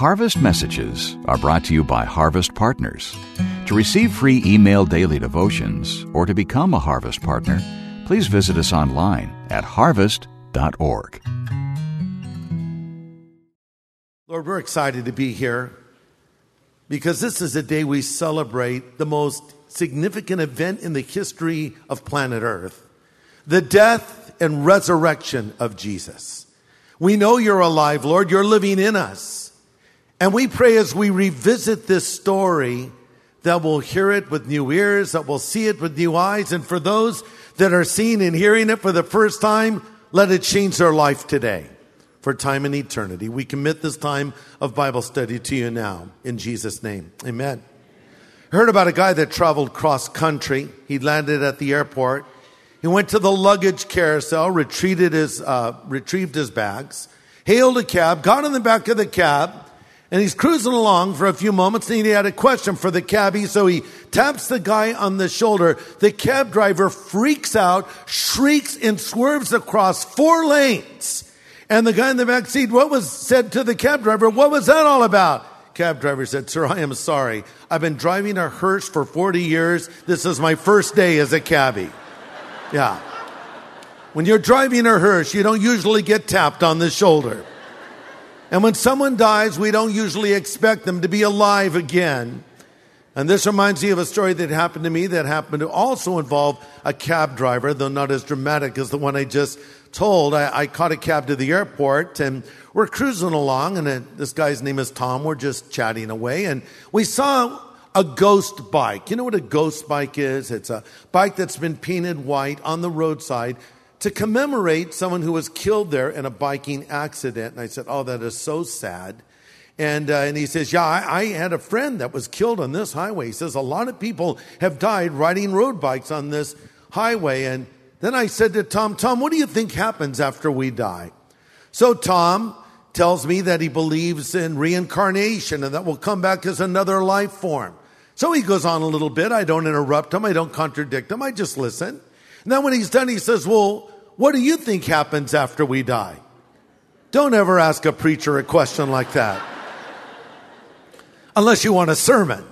Harvest Messages are brought to you by Harvest Partners. To receive free email daily devotions or to become a Harvest Partner, please visit us online at harvest.org. Lord, we're excited to be here because this is a day we celebrate the most significant event in the history of planet Earth, the death and resurrection of Jesus. We know you're alive, Lord. You're living in us. And we pray as we revisit this story that we'll hear it with new ears, that we'll see it with new eyes. And for those that are seeing and hearing it for the first time, let it change their life today for time and eternity. We commit this time of Bible study to you now. In Jesus' name, amen. I heard about a guy that traveled cross country. He landed at the airport. He went to the luggage carousel, retrieved his bags, hailed a cab, got in the back of the cab, and he's cruising along for a few moments, and he had a question for the cabbie, so he taps the guy on the shoulder. The cab driver freaks out, shrieks, and swerves across 4 lanes. And the guy in the back seat, said to the cab driver, what was that all about? Cab driver said, sir, I am sorry. I've been driving a hearse for 40 years. This is my first day as a cabbie. Yeah. When you're driving a hearse, you don't usually get tapped on the shoulder. And when someone dies, we don't usually expect them to be alive again. And this reminds me of a story that happened to me that happened to also involve a cab driver, though not as dramatic as the one I just told. I caught a cab to the airport, and we're cruising along, and this guy's name is Tom. We're just chatting away, and we saw a ghost bike. You know what a ghost bike is? It's a bike that's been painted white on the roadside to commemorate someone who was killed there in a biking accident. And I said, oh, that is so sad. And he says, yeah, I had a friend that was killed on this highway. He says, a lot of people have died riding road bikes on this highway. And then I said to Tom, what do you think happens after we die? So Tom tells me that he believes in reincarnation and that we'll come back as another life form. So he goes on a little bit. I don't interrupt him. I don't contradict him. I just listen. And then when he's done, he says, well, what do you think happens after we die? Don't ever ask a preacher a question like that. Unless you want a sermon.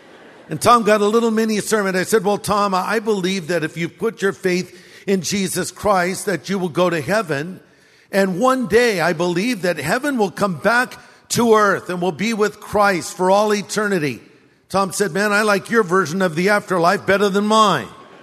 And Tom got a little mini sermon. I said, well, Tom, I believe that if you put your faith in Jesus Christ, that you will go to heaven. And one day I believe that heaven will come back to earth and will be with Christ for all eternity. Tom said, man, I like your version of the afterlife better than mine.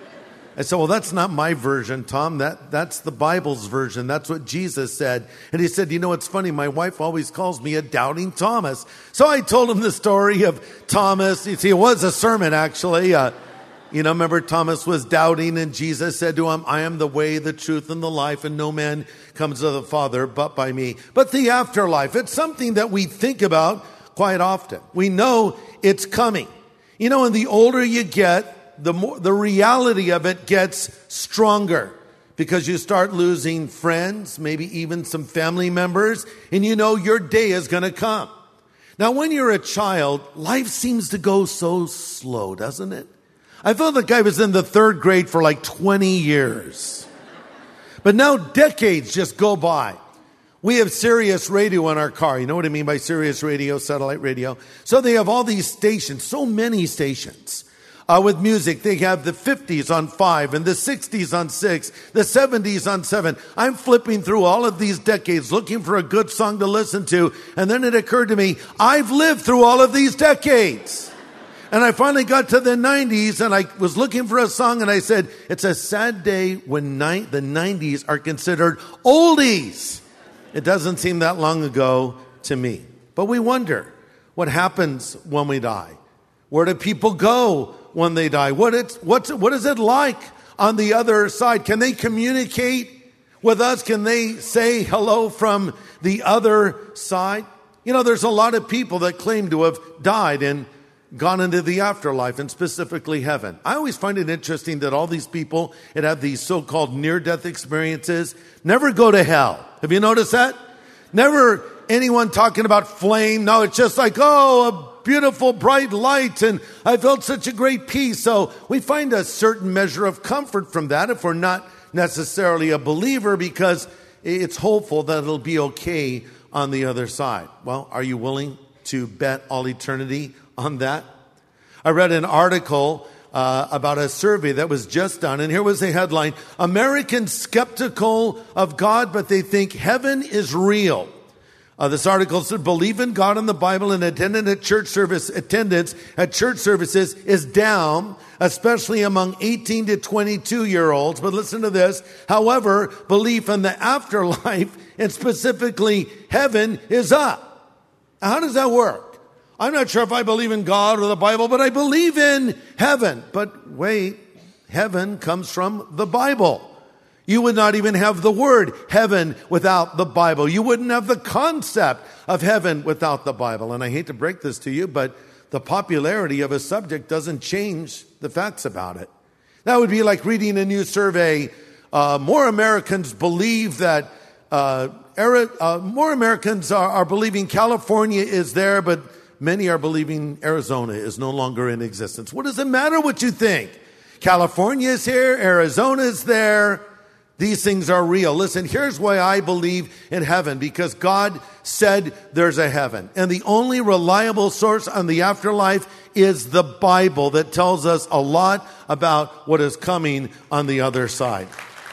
I said, well, that's not my version, Tom. That's the Bible's version. That's what Jesus said. And he said, you know, it's funny. My wife always calls me a doubting Thomas. So I told him the story of Thomas. You see, it was a sermon, actually. Remember Thomas was doubting and Jesus said to him, I am the way, the truth, and the life, and no man comes to the Father but by me. But the afterlife, it's something that we think about quite often. We know it's coming. You know, and the older you get, the reality of it gets stronger because you start losing friends, maybe even some family members, and you know your day is going to come. Now, when you're a child, life seems to go so slow, doesn't it? I felt like I was in the 3rd grade for like 20 years. But now decades just go by. We have Sirius radio in our car. You know what I mean by Sirius radio, satellite radio? So they have all these stations, so many stations. With music, they have the 50s on 5 and the 60s on 6, the 70s on 7. I'm flipping through all of these decades looking for a good song to listen to. And then it occurred to me, I've lived through all of these decades. And I finally got to the 90s and I was looking for a song and I said, it's a sad day when the 90s are considered oldies. It doesn't seem that long ago to me. But we wonder what happens when we die. Where do people go when they die? What is it like on the other side? Can they communicate with us? Can they say hello from the other side? You know, there's a lot of people that claim to have died and gone into the afterlife, and specifically heaven. I always find it interesting that all these people that have these so-called near-death experiences never go to hell. Have you noticed that? Never anyone talking about flame. No, it's just like, a beautiful bright light, and I felt such a great peace. So we find a certain measure of comfort from that if we're not necessarily a believer, because it's hopeful that it'll be okay on the other side. Well, are you willing to bet all eternity on that? I read an article about a survey that was just done, and here was the headline: Americans skeptical of God, but they think heaven is real. This article said, believe in God and the Bible and attendance at church services is down, especially among 18 to 22-year-olds. But listen to this. However, belief in the afterlife, and specifically heaven, is up. Now, how does that work? I'm not sure if I believe in God or the Bible, but I believe in heaven. But wait, heaven comes from the Bible. You would not even have the word heaven without the Bible. You wouldn't have the concept of heaven without the Bible. And I hate to break this to you, but the popularity of a subject doesn't change the facts about it. That would be like reading a new survey. More Americans believe that, more Americans are believing California is there, but many are believing Arizona is no longer in existence. What does it matter what you think? California is here, Arizona is there. These things are real. Listen, here's why I believe in heaven. Because God said there's a heaven. And the only reliable source on the afterlife is the Bible that tells us a lot about what is coming on the other side.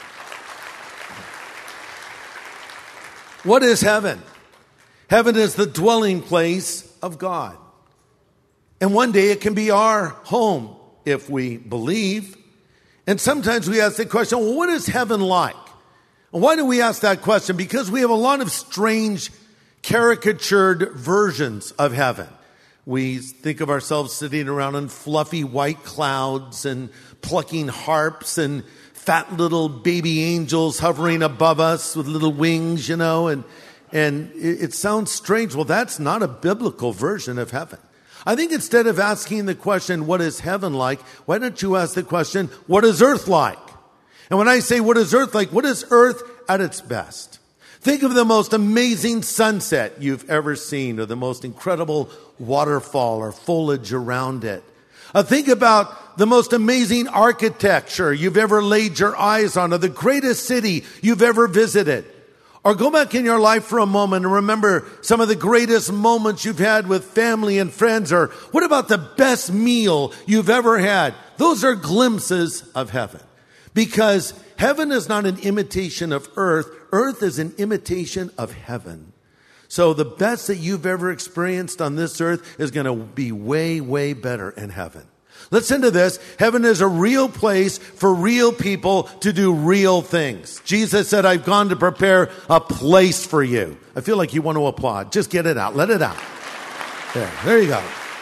What is heaven? Heaven is the dwelling place of God. And one day it can be our home if we believe. And sometimes we ask the question, well, what is heaven like? And why do we ask that question? Because we have a lot of strange, caricatured versions of heaven. We think of ourselves sitting around in fluffy white clouds and plucking harps and fat little baby angels hovering above us with little wings, and it sounds strange. Well, that's not a biblical version of heaven. I think instead of asking the question, what is heaven like? Why don't you ask the question, what is earth like? And when I say, what is earth like? What is earth at its best? Think of the most amazing sunset you've ever seen, or the most incredible waterfall or foliage around it. Think about the most amazing architecture you've ever laid your eyes on, or the greatest city you've ever visited. Or go back in your life for a moment and remember some of the greatest moments you've had with family and friends. Or what about the best meal you've ever had? Those are glimpses of heaven. Because heaven is not an imitation of earth. Earth is an imitation of heaven. So the best that you've ever experienced on this earth is going to be way, way better in heaven. Listen to this. Heaven is a real place for real people to do real things. Jesus said, I've gone to prepare a place for you. I feel like you want to applaud. Just get it out. Let it out. There you go.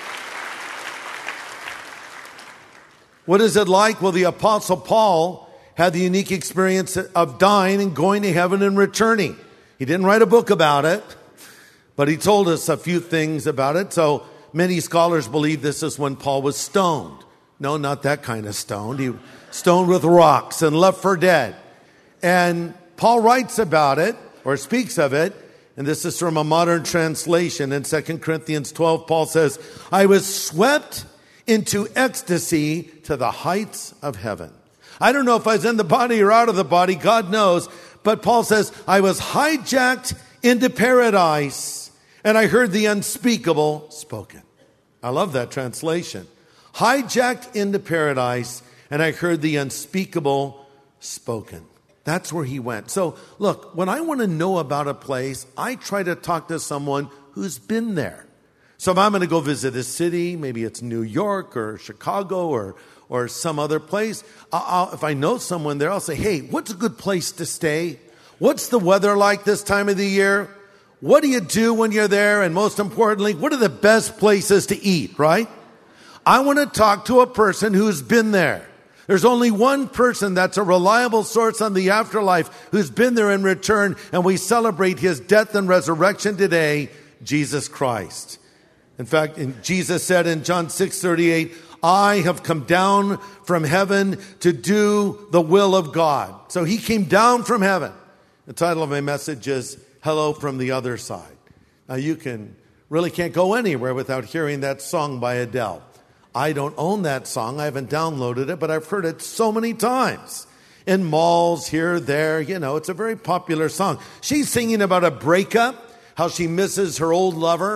What is it like? Well, the Apostle Paul had the unique experience of dying and going to heaven and returning. He didn't write a book about it, but he told us a few things about it. So many scholars believe this is when Paul was stoned. No, not that kind of stoned. He was stoned with rocks and left for dead. And Paul writes about it, or speaks of it, and this is from a modern translation. In 2 Corinthians 12, Paul says, I was swept into ecstasy to the heights of heaven. I don't know if I was in the body or out of the body, God knows. But Paul says, I was hijacked into paradise, and I heard the unspeakable spoken. I love that translation. Hijacked into paradise, and I heard the unspeakable spoken. That's where he went. So look, when I want to know about a place, I try to talk to someone who's been there. So if I'm going to go visit a city, maybe it's New York or Chicago or some other place, if I know someone there, I'll say, hey, what's a good place to stay? What's the weather like this time of the year? What do you do when you're there? And most importantly, what are the best places to eat, right? I want to talk to a person who's been there. There's only one person that's a reliable source on the afterlife who's been there in return, and we celebrate his death and resurrection today, Jesus Christ. In fact, Jesus said in John 6:38, I have come down from heaven to do the will of God. So he came down from heaven. The title of my message is Hello from the Other Side. Now you really can't go anywhere without hearing that song by Adele. I don't own that song. I haven't downloaded it, but I've heard it so many times. In malls, here, there, it's a very popular song. She's singing about a breakup, how she misses her old lover.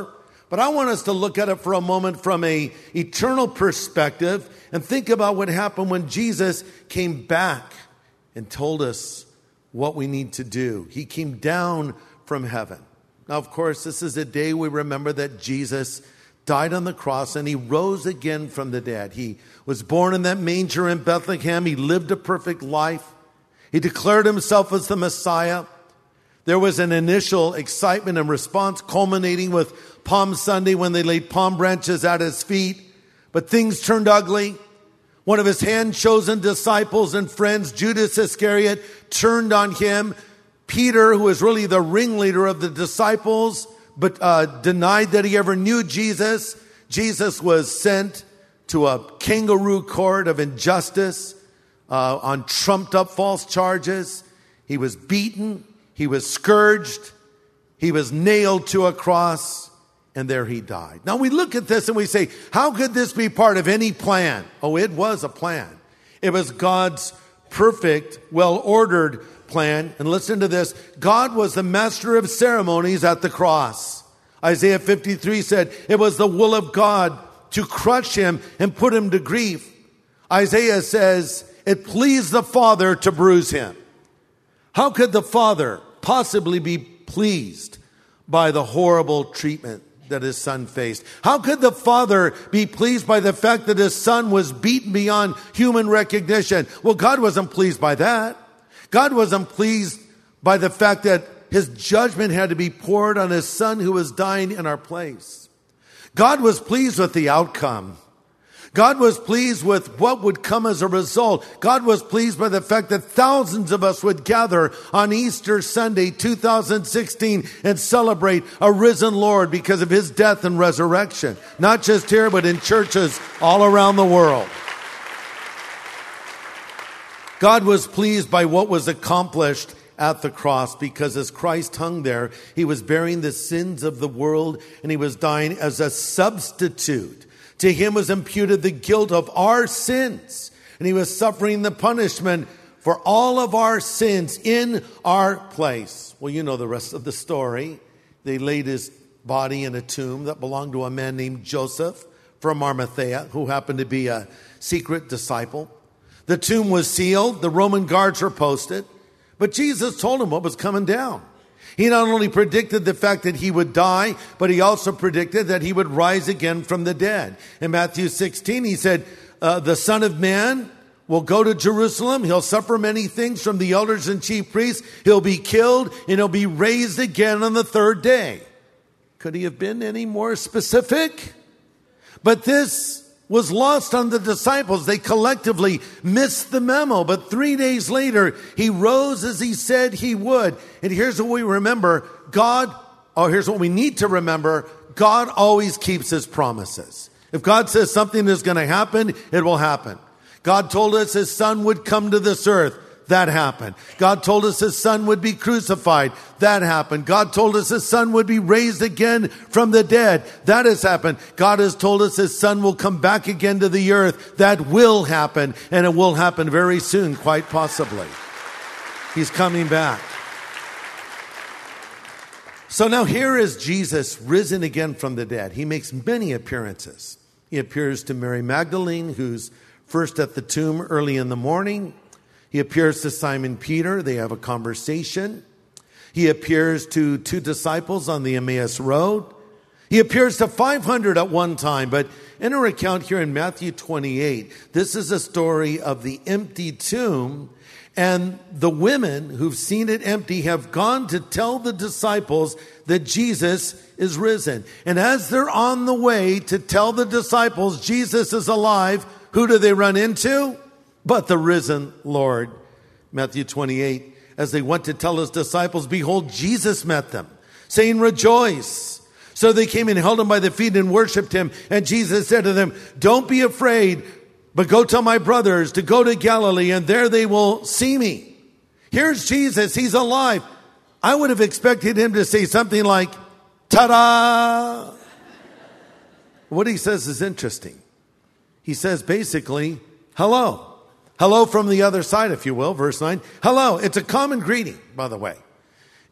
But I want us to look at it for a moment from an eternal perspective and think about what happened when Jesus came back and told us what we need to do. He came down from heaven. Now, of course, this is a day we remember that Jesus died on the cross and he rose again from the dead. He was born in that manger in Bethlehem. He lived a perfect life. He declared himself as the Messiah. There was an initial excitement and response culminating with Palm Sunday when they laid palm branches at his feet. But things turned ugly. One of his hand-chosen disciples and friends, Judas Iscariot, turned on him. Peter, who was really the ringleader of the disciples, but denied that he ever knew Jesus. Jesus was sent to a kangaroo court of injustice on trumped-up false charges. He was beaten. He was scourged. He was nailed to a cross. And there he died. Now we look at this and we say, how could this be part of any plan? Oh, it was a plan. It was God's perfect, well-ordered plan. And listen to this. God was the master of ceremonies at the cross. Isaiah 53 said, it was the will of God to crush him and put him to grief. Isaiah says, it pleased the Father to bruise him. How could the Father possibly be pleased by the horrible treatment that his son faced? How could the Father be pleased by the fact that his son was beaten beyond human recognition? Well, God wasn't pleased by that. God wasn't pleased by the fact that his judgment had to be poured on his son who was dying in our place. God was pleased with the outcome. God was pleased with what would come as a result. God was pleased by the fact that thousands of us would gather on Easter Sunday 2016 and celebrate a risen Lord because of his death and resurrection. Not just here, but in churches all around the world. God was pleased by what was accomplished at the cross because as Christ hung there, he was bearing the sins of the world and he was dying as a substitute. To him was imputed the guilt of our sins, and he was suffering the punishment for all of our sins in our place. Well, you know the rest of the story. They laid his body in a tomb that belonged to a man named Joseph from Arimathea, who happened to be a secret disciple. The tomb was sealed. The Roman guards were posted. But Jesus told him what was coming down. He not only predicted the fact that he would die, but he also predicted that he would rise again from the dead. In Matthew 16, he said, the Son of Man will go to Jerusalem. He'll suffer many things from the elders and chief priests. He'll be killed and he'll be raised again on the third day. Could he have been any more specific? But this was lost on the disciples. They collectively missed the memo. But 3 days later, he rose as he said he would. And here's what we remember. Here's what we need to remember. God always keeps his promises. If God says something is going to happen, it will happen. God told us his son would come to this earth. That happened. God told us his son would be crucified. That happened. God told us his son would be raised again from the dead. That has happened. God has told us his son will come back again to the earth. That will happen. And it will happen very soon, quite possibly. He's coming back. So now here is Jesus risen again from the dead. He makes many appearances. He appears to Mary Magdalene, who's first at the tomb early in the morning. He appears to Simon Peter. They have a conversation. He appears to 2 disciples on the Emmaus Road. He appears to 500 at one time. But in our account here in Matthew 28, this is a story of the empty tomb. And the women who've seen it empty have gone to tell the disciples that Jesus is risen. And as they're on the way to tell the disciples Jesus is alive, who do they run into? But the risen Lord. Matthew 28, as they went to tell his disciples, behold, Jesus met them, saying, rejoice. So they came and held him by the feet and worshiped him. And Jesus said to them, don't be afraid, but go tell my brothers to go to Galilee, and there they will see me. Here's Jesus. He's alive. I would have expected him to say something like, ta-da! What he says is interesting. He says basically, hello. Hello from the other side, if you will, verse 9. Hello. It's a common greeting, by the way.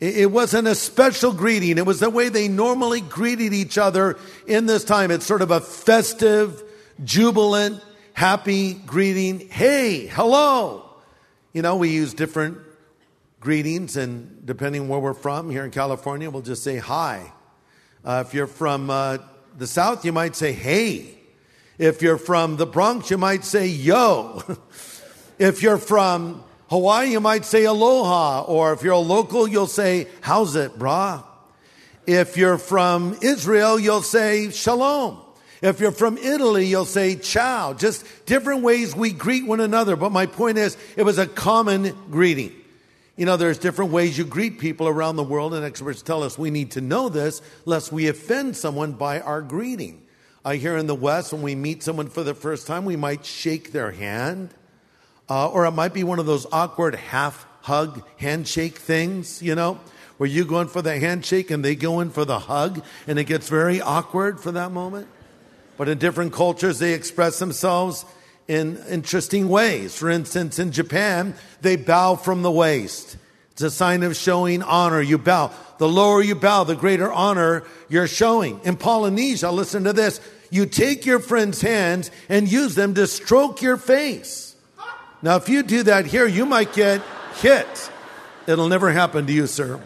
It wasn't a special greeting. It was the way they normally greeted each other in this time. It's sort of a festive, jubilant, happy greeting. Hey, hello. You know, we use different greetings, and depending where we're from, here in California, we'll just say hi. If you're from the South, you might say hey. If you're from the Bronx, you might say yo. If you're from Hawaii, you might say aloha. Or if you're a local, you'll say, how's it, brah? If you're from Israel, you'll say shalom. If you're from Italy, you'll say ciao. Just different ways we greet one another. But my point is, it was a common greeting. You know, there's different ways you greet people around the world, and experts tell us we need to know this lest we offend someone by our greeting. Here in the West, when we meet someone for the first time, we might shake their hand. Or it might be one of those awkward half-hug handshake things, you know, where you go in for the handshake and they go in for the hug, and it gets very awkward for that moment. But in different cultures, they express themselves in interesting ways. For instance, in Japan, they bow from the waist. It's a sign of showing honor. You bow. The lower you bow, the greater honor you're showing. In Polynesia, listen to this. You take your friend's hands and use them to stroke your face. Now, if you do that here, you might get hit. It'll never happen to you, sir.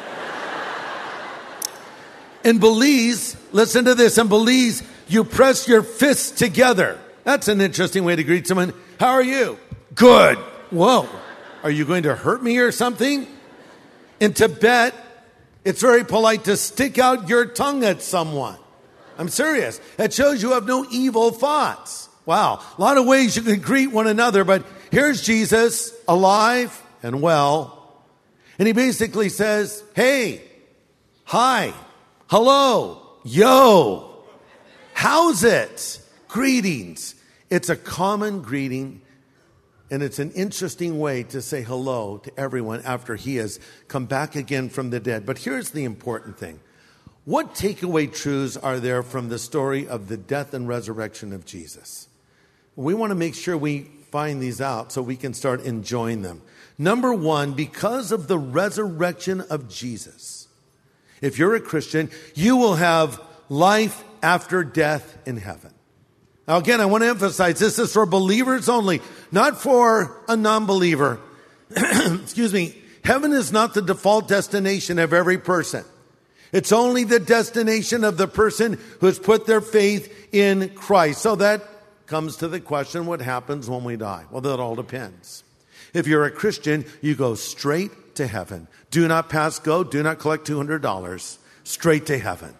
In Belize, listen to this. In Belize, you press your fists together. That's an interesting way to greet someone. How are you? Good. Whoa. Are you going to hurt me or something? In Tibet, it's very polite to stick out your tongue at someone. I'm serious. It shows you have no evil thoughts. Wow. A lot of ways you can greet one another, but here's Jesus, alive and well. And he basically says, hey, hi, hello, yo, how's it? Greetings. It's a common greeting, and it's an interesting way to say hello to everyone after he has come back again from the dead. But here's the important thing. What takeaway truths are there from the story of the death and resurrection of Jesus? We want to make sure we find these out so we can start enjoying them. Number one, because of the resurrection of Jesus, if you're a Christian, you will have life after death in heaven. Now again, I want to emphasize this is for believers only, not for a non-believer. Excuse me. Heaven is not the default destination of every person. It's only the destination of the person who has put their faith in Christ. So that comes to the question, what happens when we die? Well, that all depends. If you're a Christian, you go straight to heaven. Do not pass go. Do not collect $200. Straight to heaven.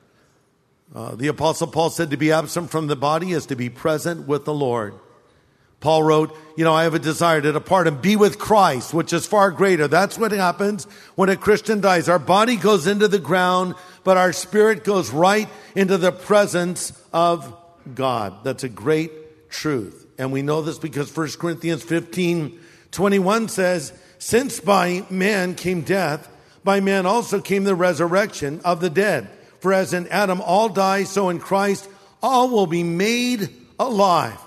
The Apostle Paul said to be absent from the body is to be present with the Lord. Paul wrote, I have a desire to depart and be with Christ, which is far greater. That's what happens when a Christian dies. Our body goes into the ground, but our spirit goes right into the presence of God. That's a great truth. And we know this because 1 Corinthians 15:21 says, since by man came death, by man also came the resurrection of the dead. For as in Adam all die, so in Christ all will be made alive.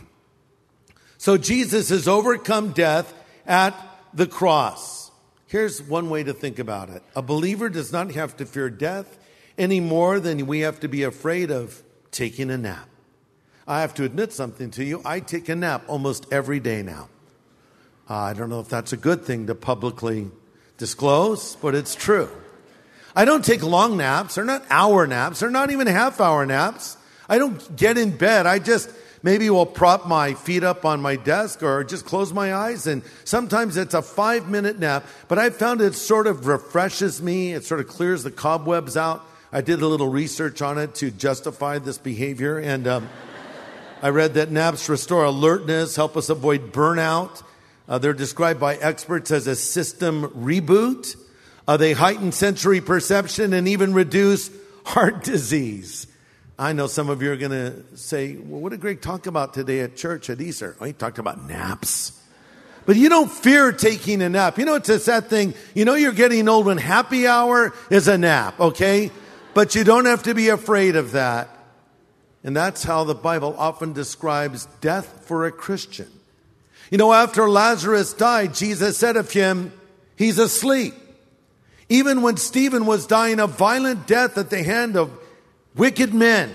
So Jesus has overcome death at the cross. Here's one way to think about it. A believer does not have to fear death any more than we have to be afraid of taking a nap. I have to admit something to you. I take a nap almost every day now. I don't know if that's a good thing to publicly disclose, but it's true. I don't take long naps. They're not hour naps. They're not even half-hour naps. I don't get in bed. I just maybe will prop my feet up on my desk or just close my eyes. And sometimes it's a 5-minute nap. But I found it sort of refreshes me. It sort of clears the cobwebs out. I did a little research on it to justify this behavior. And I read that naps restore alertness, help us avoid burnout. They're described by experts as a system reboot. They heighten sensory perception and even reduce heart disease. I know some of you are going to say, well, what did Greg talk about today at church at Easter? Oh, he talked about naps. But you don't fear taking a nap. It's a sad thing. You're getting old when happy hour is a nap, okay? But you don't have to be afraid of that. And that's how the Bible often describes death for a Christian. After Lazarus died, Jesus said of him, he's asleep. Even when Stephen was dying a violent death at the hands of wicked men,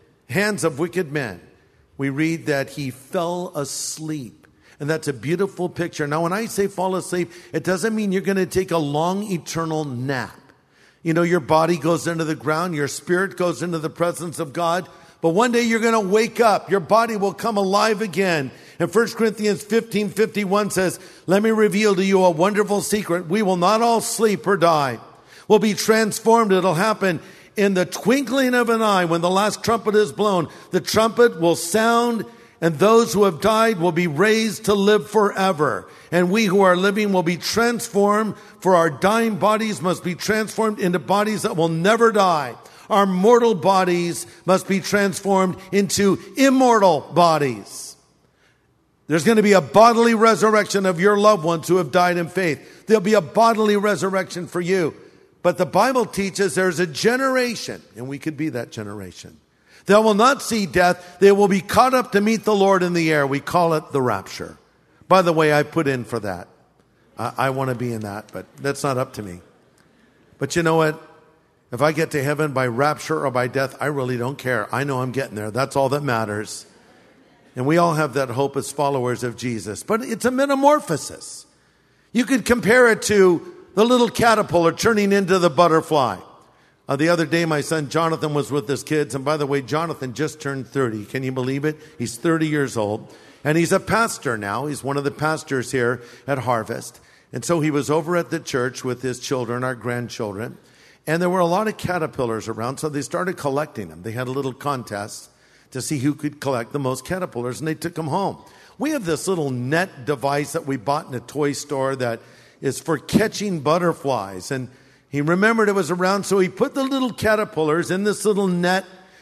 we read that he fell asleep. And that's a beautiful picture. Now, when I say fall asleep, it doesn't mean you're going to take a long eternal nap. You know, your body goes into the ground, your spirit goes into the presence of God. But one day you're going to wake up. Your body will come alive again. And 1 Corinthians 15:51 says, let me reveal to you a wonderful secret. We will not all sleep or die. We'll be transformed. It'll happen in the twinkling of an eye. When the last trumpet is blown, the trumpet will sound, and those who have died will be raised to live forever. And we who are living will be transformed, for our dying bodies must be transformed into bodies that will never die. Our mortal bodies must be transformed into immortal bodies. There's going to be a bodily resurrection of your loved ones who have died in faith. There'll be a bodily resurrection for you. But the Bible teaches there's a generation, and we could be that generation, that will not see death. They will be caught up to meet the Lord in the air. We call it the rapture. By the way, I put in for that. I want to be in that, but that's not up to me. But you know what? If I get to heaven by rapture or by death, I really don't care. I know I'm getting there. That's all that matters. And we all have that hope as followers of Jesus. But it's a metamorphosis. You could compare it to the little caterpillar turning into the butterfly. The other day, my son Jonathan was with his kids. And by the way, Jonathan just turned 30. Can you believe it? He's 30 years old. And he's a pastor now. He's one of the pastors here at Harvest. And so he was over at the church with his children, our grandchildren. And there were a lot of caterpillars around, so they started collecting them. They had a little contest to see who could collect the most caterpillars, and they took them home. We have this little net device that we bought in a toy store that is for catching butterflies. And he remembered it was around, so he put the little caterpillars in this little net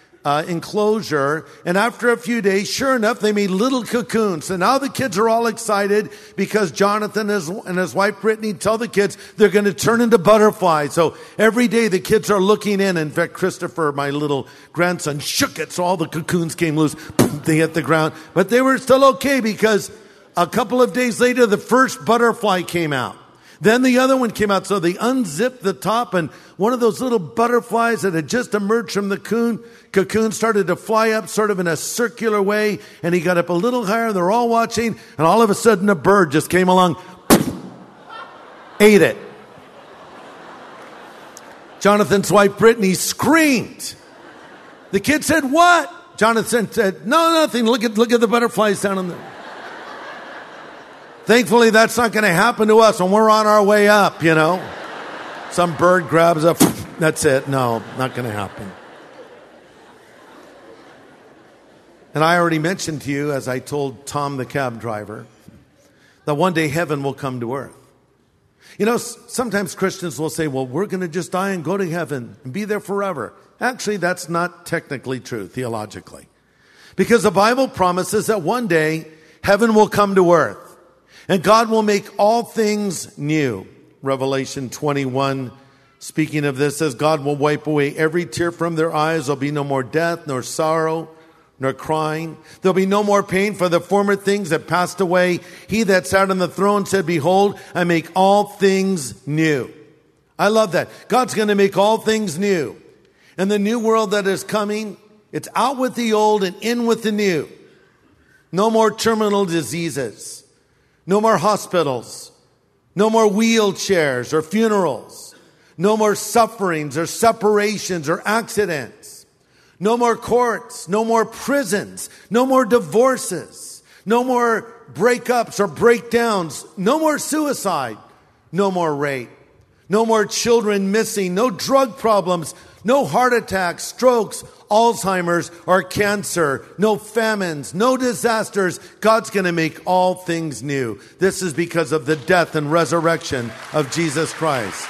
enclosure. And after a few days, sure enough, they made little cocoons. So now the kids are all excited because Jonathan and his wife Brittany tell the kids they're going to turn into butterflies. So every day the kids are looking in. In fact, Christopher, my little grandson, shook it so all the cocoons came loose. They hit the ground. But they were still okay because a couple of days later, the first butterfly came out. Then the other one came out, so they unzipped the top, and one of those little butterflies that had just emerged from the cocoon started to fly up sort of in a circular way, and he got up a little higher, and they're all watching, and all of a sudden a bird just came along, ate it. Jonathan's wife, Brittany, screamed. The kid said, what? Jonathan said, no, nothing. Look at the butterflies down on the... Thankfully, that's not going to happen to us when we're on our way up, you know. Some bird grabs up, that's it. No, not going to happen. And I already mentioned to you, as I told Tom, the cab driver, that one day heaven will come to earth. You know, sometimes Christians will say, well, we're going to just die and go to heaven and be there forever. Actually, that's not technically true, theologically. Because the Bible promises that one day heaven will come to earth. And God will make all things new. Revelation 21, speaking of this, says, God will wipe away every tear from their eyes. There'll be no more death, nor sorrow, nor crying. There'll be no more pain, for the former things that passed away. He that sat on the throne said, behold, I make all things new. I love that. God's going to make all things new. And the new world that is coming, it's out with the old and in with the new. No more terminal diseases. No more hospitals. No more wheelchairs or funerals. No more sufferings or separations or accidents. No more courts. No more prisons. No more divorces. No more breakups or breakdowns. No more suicide. No more rape. No more children missing. No drug problems. No heart attacks, strokes, Alzheimer's, or cancer. No famines, no disasters. God's going to make all things new. This is because of the death and resurrection of Jesus Christ.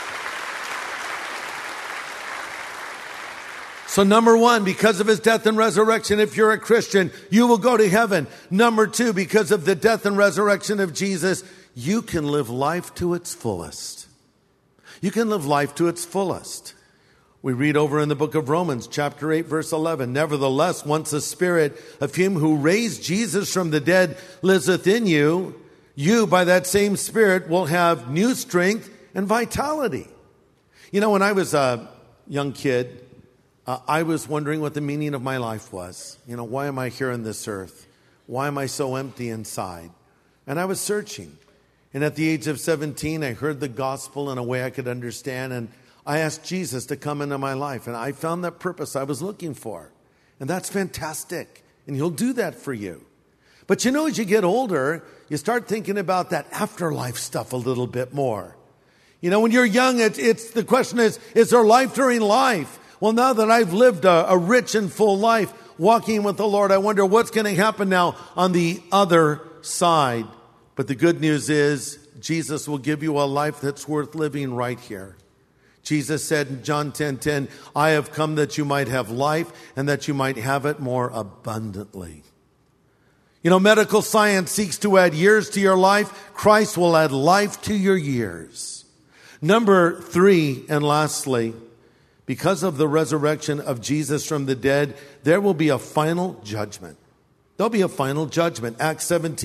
So number one, because of his death and resurrection, if you're a Christian, you will go to heaven. Number two, because of the death and resurrection of Jesus, you can live life to its fullest. You can live life to its fullest. We read over in the book of Romans, chapter 8, verse 11, nevertheless, once the spirit of him who raised Jesus from the dead lives within you, you by that same spirit will have new strength and vitality. You know, when I was a young kid, I was wondering what the meaning of my life was. You know, why am I here on this earth? Why am I so empty inside? And I was searching. And at the age of 17, I heard the gospel in a way I could understand. And I asked Jesus to come into my life. And I found that purpose I was looking for. And that's fantastic. And He'll do that for you. But you know, as you get older, you start thinking about that afterlife stuff a little bit more. You know, when you're young, the question is there life during life? Well, now that I've lived a rich and full life walking with the Lord, I wonder what's going to happen now on the other side. But the good news is Jesus will give you a life that's worth living right here. Jesus said in John 10:10, I have come that you might have life and that you might have it more abundantly. You know, medical science seeks to add years to your life. Christ will add life to your years. Number 3, and lastly, because of the resurrection of Jesus from the dead, there will be a final judgment. There'll be a final judgment. Acts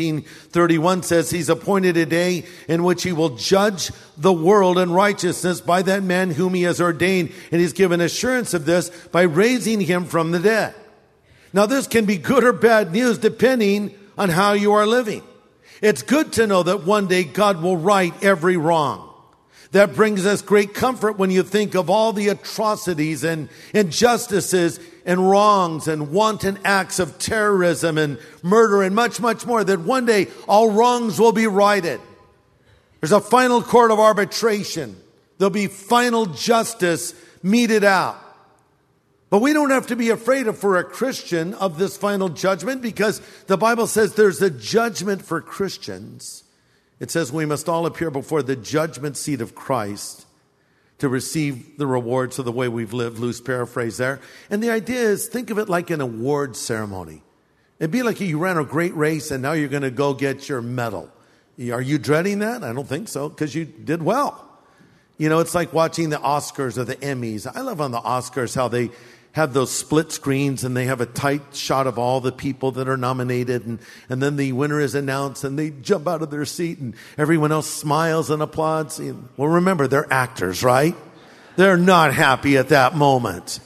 17:31 says He's appointed a day in which He will judge the world in righteousness by that man whom He has ordained. And He's given assurance of this by raising Him from the dead. Now, this can be good or bad news depending on how you are living. It's good to know that one day God will right every wrong. That brings us great comfort when you think of all the atrocities and injustices and wrongs and wanton acts of terrorism and murder and much, much more, that one day all wrongs will be righted. There's a final court of arbitration. There'll be final justice meted out. But we don't have to be afraid for a Christian of this final judgment, because the Bible says there's a judgment for Christians. It says we must all appear before the judgment seat of Christ to receive the rewards of the way we've lived. Loose paraphrase there. And the idea is, think of it like an award ceremony. It'd be like you ran a great race and now you're going to go get your medal. Are you dreading that? I don't think so, because you did well. You know, it's like watching the Oscars or the Emmys. I love on the Oscars how they have those split screens and they have a tight shot of all the people that are nominated, and then the winner is announced and they jump out of their seat and everyone else smiles and applauds. Well, remember, they're actors, right? They're not happy at that moment.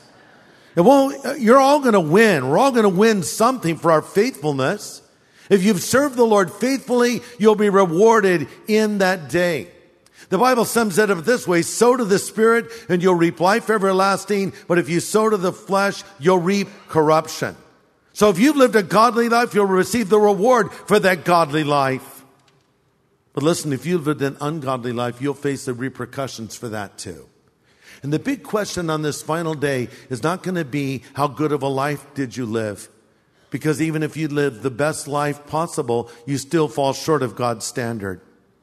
Well, you're all going to win. We're all going to win something for our faithfulness. If you've served the Lord faithfully, you'll be rewarded in that day. The Bible sums it up this way: sow to the Spirit and you'll reap life everlasting. But if you sow to the flesh, you'll reap corruption. So if you've lived a godly life, you'll receive the reward for that godly life. But listen, if you've lived an ungodly life, you'll face the repercussions for that too. And the big question on this final day is not going to be how good of a life did you live. Because even if you live the best life possible, you still fall short of God's standard.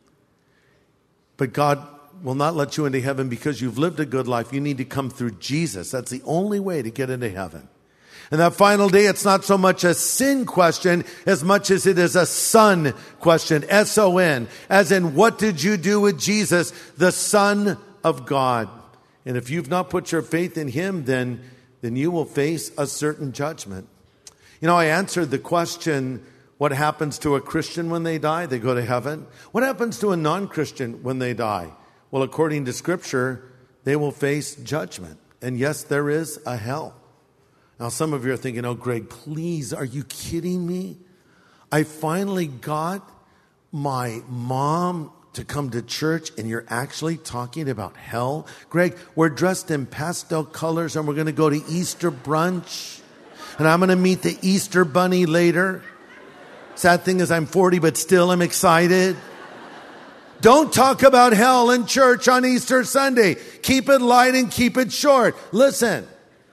But God will not let you into heaven because you've lived a good life. You need to come through Jesus. That's the only way to get into heaven. And that final day, it's not so much a sin question as much as it is a son question. S-O-N. As in, what did you do with Jesus, the Son of God? And if you've not put your faith in Him, then you will face a certain judgment. You know, I answered the question, what happens to a Christian when they die? They go to heaven. What happens to a non-Christian when they die? Well, according to Scripture, they will face judgment. And yes, there is a hell. Now, some of you are thinking, oh, Greg, please, are you kidding me? I finally got my mom to come to church and you're actually talking about hell? Greg, we're dressed in pastel colors and we're going to go to Easter brunch. And I'm going to meet the Easter bunny later. Sad thing is I'm 40, but still I'm excited. Don't talk about hell in church on Easter Sunday. Keep it light and keep it short. Listen,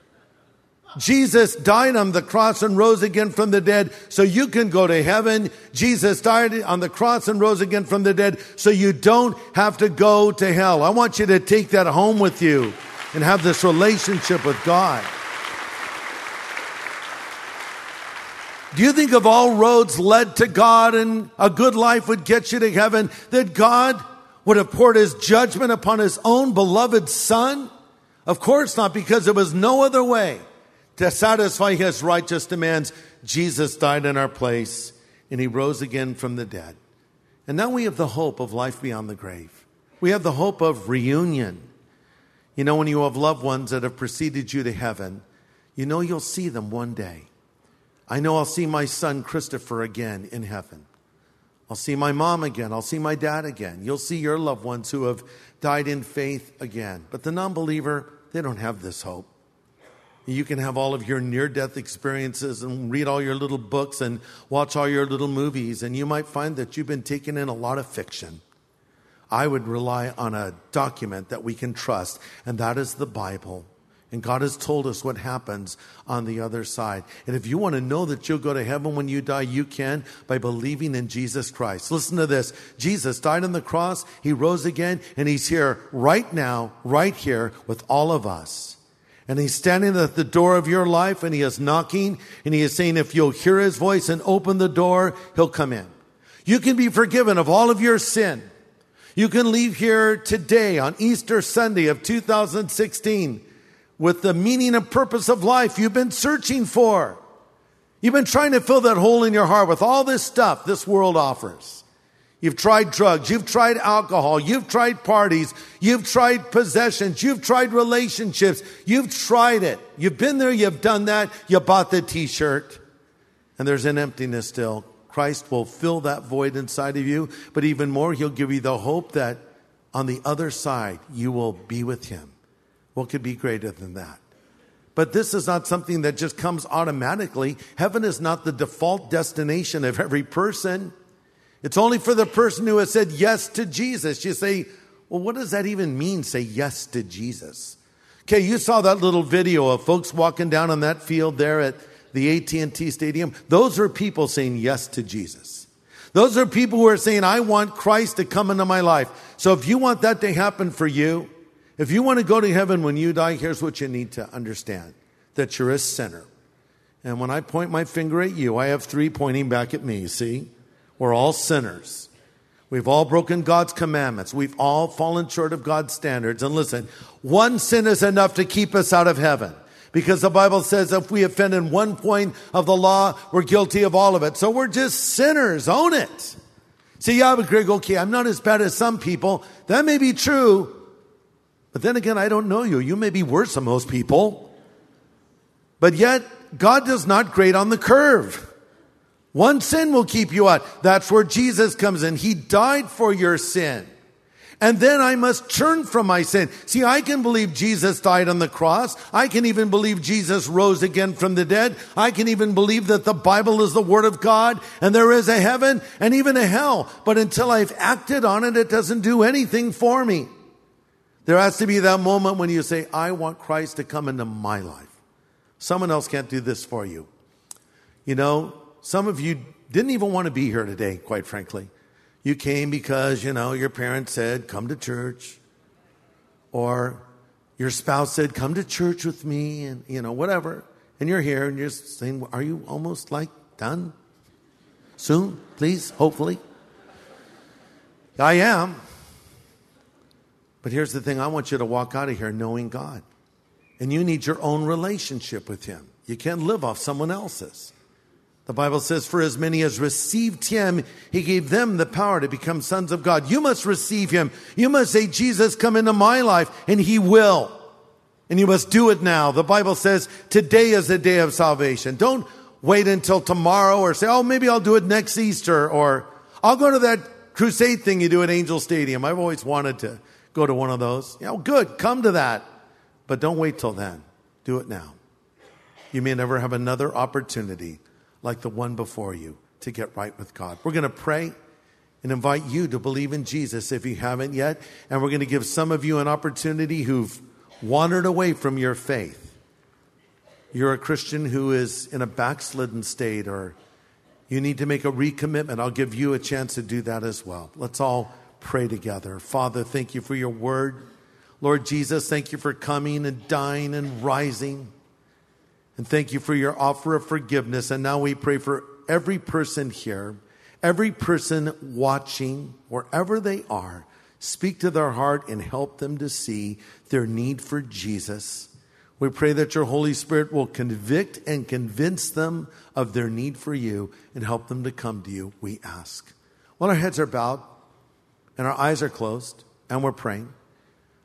Jesus died on the cross and rose again from the dead so you can go to heaven. Jesus died on the cross and rose again from the dead so you don't have to go to hell. I want you to take that home with you and have this relationship with God. Do you think if all roads led to God and a good life would get you to heaven, that God would have poured His judgment upon His own beloved Son? Of course not, because there was no other way to satisfy His righteous demands. Jesus died in our place and He rose again from the dead. And now we have the hope of life beyond the grave. We have the hope of reunion. You know, when you have loved ones that have preceded you to heaven, you know you'll see them one day. I know I'll see my son Christopher again in heaven. I'll see my mom again. I'll see my dad again. You'll see your loved ones who have died in faith again. But the non-believer, they don't have this hope. You can have all of your near-death experiences and read all your little books and watch all your little movies, and you might find that you've been taking in a lot of fiction. I would rely on a document that we can trust, and that is the Bible. And God has told us what happens on the other side. And if you want to know that you'll go to heaven when you die, you can by believing in Jesus Christ. Listen to this. Jesus died on the cross. He rose again, and he's here right now, right here with all of us. And he's standing at the door of your life, and he is knocking, and he is saying, if you'll hear his voice and open the door, he'll come in. You can be forgiven of all of your sin. You can leave here today on Easter Sunday of 2016 with the meaning and purpose of life you've been searching for. You've been trying to fill that hole in your heart with all this stuff this world offers. You've tried drugs, you've tried alcohol, you've tried parties, you've tried possessions, you've tried relationships, you've tried it. You've been there, you've done that, you bought the t-shirt, and there's an emptiness still. Christ will fill that void inside of you, but even more, he'll give you the hope that on the other side, you will be with him. What could be greater than that? But this is not something that just comes automatically. Heaven is not the default destination of every person. It's only for the person who has said yes to Jesus. You say, well, what does that even mean, say yes to Jesus? Okay, you saw that little video of folks walking down on that field there at the AT&T Stadium. Those are people saying yes to Jesus. Those are people who are saying, I want Christ to come into my life. So if you want that to happen for you, if you want to go to heaven when you die, here's what you need to understand, that you're a sinner. And when I point my finger at you, I have three pointing back at me, see? We're all sinners. We've all broken God's commandments. We've all fallen short of God's standards. And listen, one sin is enough to keep us out of heaven. Because the Bible says if we offend in one point of the law, we're guilty of all of it. So we're just sinners. Own it. See, yeah, but Greg, okay, I'm not as bad as some people. That may be true. But then again, I don't know you. You may be worse than most people. But yet, God does not grade on the curve. One sin will keep you out. That's where Jesus comes in. He died for your sin. And then I must turn from my sin. See, I can believe Jesus died on the cross. I can even believe Jesus rose again from the dead. I can even believe that the Bible is the Word of God and there is a heaven and even a hell. But until I've acted on it, it doesn't do anything for me. There has to be that moment when you say, I want Christ to come into my life. Someone else can't do this for you. You know, some of you didn't even want to be here today, quite frankly. You came because, your parents said, come to church. Or your spouse said, come to church with me, and, whatever. And you're here and you're saying, are you almost done? Soon, please, hopefully. I am. But here's the thing, I want you to walk out of here knowing God. And you need your own relationship with him. You can't live off someone else's. The Bible says, for as many as received him, he gave them the power to become sons of God. You must receive him. You must say, Jesus, come into my life, and he will. And you must do it now. The Bible says, today is the day of salvation. Don't wait until tomorrow or say, oh, maybe I'll do it next Easter, or I'll go to that crusade thing you do at Angel Stadium. I've always wanted to go to one of those. Good, come to that. But don't wait till then. Do it now. You may never have another opportunity like the one before you to get right with God. We're going to pray and invite you to believe in Jesus if you haven't yet. And we're going to give some of you an opportunity who've wandered away from your faith. You're a Christian who is in a backslidden state, or you need to make a recommitment. I'll give you a chance to do that as well. Let's all pray together. Father, thank you for your word. Lord Jesus, thank you for coming and dying and rising. And thank you for your offer of forgiveness. And now we pray for every person here, every person watching, wherever they are. Speak to their heart and help them to see their need for Jesus. We pray that your Holy Spirit will convict and convince them of their need for you and help them to come to you, we ask. While our heads are bowed and our eyes are closed and we're praying,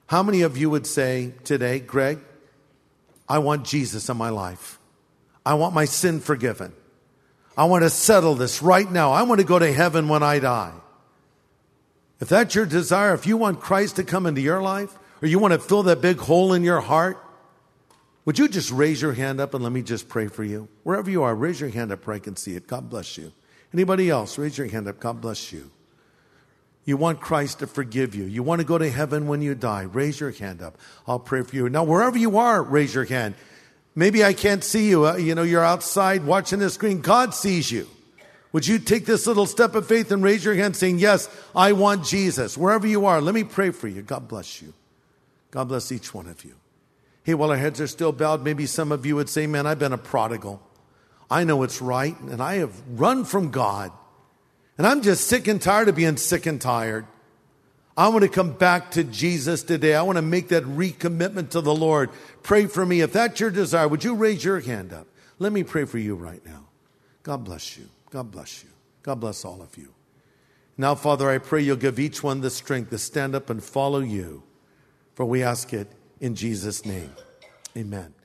How many of you would say today, Greg, I want Jesus in my life. I want my sin forgiven. I want to settle this right now. I want to go to heaven when I die. If that's your desire, if you want Christ to come into your life, or you want to fill that big hole in your heart, would you just raise your hand up and let me just pray for you? Wherever you are, raise your hand up where I can see it. God bless you. Anybody else, raise your hand up. God bless you. You want Christ to forgive you. You want to go to heaven when you die. Raise your hand up. I'll pray for you. Now, wherever you are, raise your hand. Maybe I can't see you. You're outside watching the screen. God sees you. Would you take this little step of faith and raise your hand saying, yes, I want Jesus. Wherever you are, let me pray for you. God bless you. God bless each one of you. Hey, while our heads are still bowed, maybe some of you would say, man, I've been a prodigal. I know it's right, and I have run from God. And I'm just sick and tired of being sick and tired. I want to come back to Jesus today. I want to make that recommitment to the Lord. Pray for me. If that's your desire, would you raise your hand up? Let me pray for you right now. God bless you. God bless you. God bless all of you. Now, Father, I pray you'll give each one the strength to stand up and follow you. For we ask it in Jesus' name. Amen.